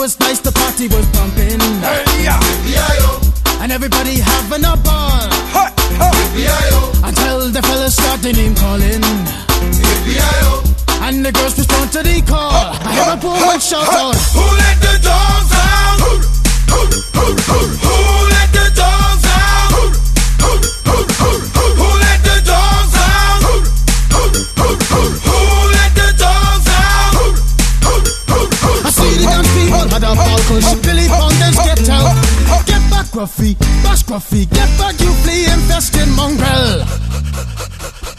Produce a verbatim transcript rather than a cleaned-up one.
was nice, the party was pumping. Hey, yeah. And everybody having a ball. Ha, ha. Until the fellas start their name calling. And the girls respond to the call. I hear a poor one shout out, who let the dogs out? Who, who, who, who, who let the dogs out? Who, who, who, who, who let the dogs out? Who, who, who, who, who let the dogs out? Who, who, who, who, I see the dance people had a ball push. Billy Fountains get out. Get back, Gruffy, bash Gruffy, get back, you